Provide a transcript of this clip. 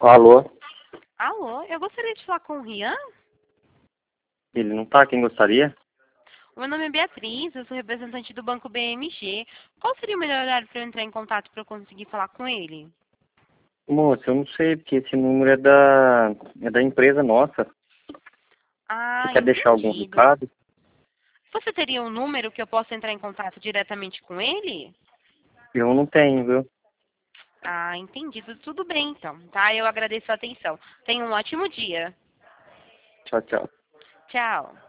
Alô? Alô, eu gostaria de falar com o Rian. Ele não tá? Quem gostaria? O meu nome é Beatriz, eu sou representante do Banco BMG. Qual seria o melhor horário para eu entrar em contato para eu conseguir falar com ele? Moça, eu não sei, porque esse número é da empresa nossa. Você Ah, quer deixar algum entendido. recado? Você teria um número que eu possa entrar em contato diretamente com ele? Eu não tenho, viu? Ah, entendido. Tudo bem, então, tá? Eu agradeço a atenção. Tenha um ótimo dia. Tchau, tchau. Tchau.